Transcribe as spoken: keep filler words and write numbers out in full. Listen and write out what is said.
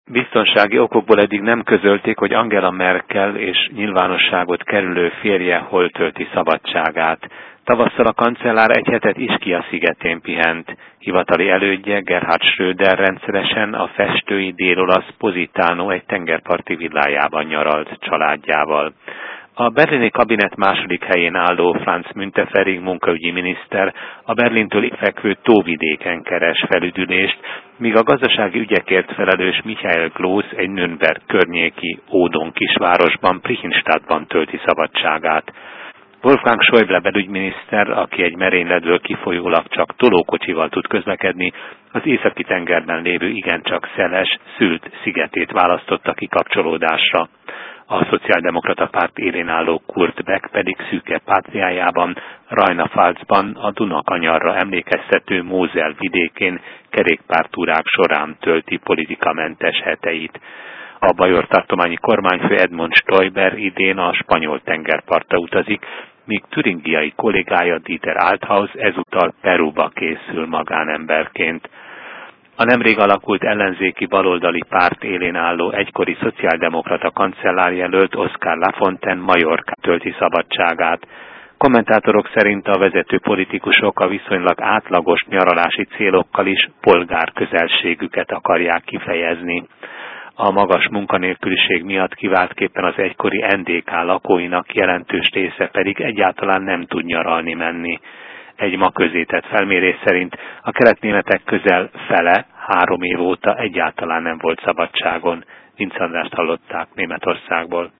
Biztonsági okokból eddig nem közölték, hogy Angela Merkel és nyilvánosságot kerülő férje hol tölti szabadságát. Tavasszal a kancellár egy hetet Ischia szigetén pihent. Hivatali elődje Gerhard Schröder rendszeresen a festői dél-olasz Positano egy tengerparti villájában nyaralt családjával. A berlini kabinet második helyén álló Franz Müntefering munkaügyi miniszter a Berlintől fekvő tóvidéken keres felüdülést, míg a gazdasági ügyekért felelős Michael Gloss egy Nürnberg környéki Ódon kisvárosban, Prichenstadtban tölti szabadságát. Wolfgang Schäuble belügyminiszter, aki egy merényletből kifolyólag csak tolókocsival tud közlekedni, az északi tengerben lévő igencsak szeles, Szült szigetét választotta kikapcsolódásra. A szociáldemokrata párt élén álló Kurt Beck pedig szűke pátriájában, Rajna-Pfalzban a Dunakanyarra emlékeztető Mózel vidékén kerékpártúrák során tölti politikamentes heteit. A Bajor tartományi kormányfő Edmund Stoiber idén a spanyol tengerpartra utazik, míg türingiai kollégája Dieter Althaus ezúttal Peruba készül magánemberként. A nemrég alakult ellenzéki baloldali párt élén álló egykori szociáldemokrata kancellárjelölt Oscar Lafontaine Majorkán tölti szabadságát. Kommentátorok szerint a vezető politikusok a viszonylag átlagos nyaralási célokkal is polgárközelségüket akarják kifejezni. A magas munkanélküliség miatt kiváltképpen az egykori en dé ká lakóinak jelentős része pedig egyáltalán nem tud nyaralni menni. Egy ma közzétett felmérés szerint a keletnémetek közel fele három év óta egyáltalán nem volt szabadságon. Vinc Andrást hallották Németországból.